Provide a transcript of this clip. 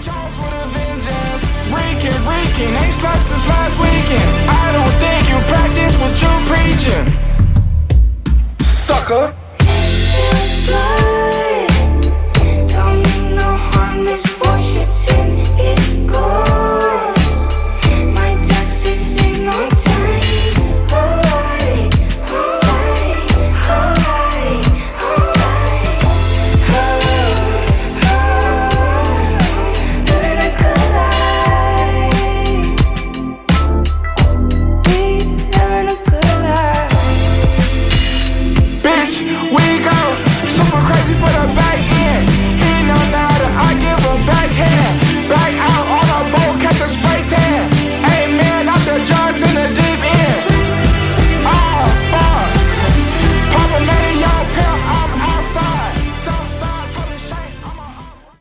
Charles with a vengeance. Reeking, ain't slept since last weekend. I don't think you practice what you preaching.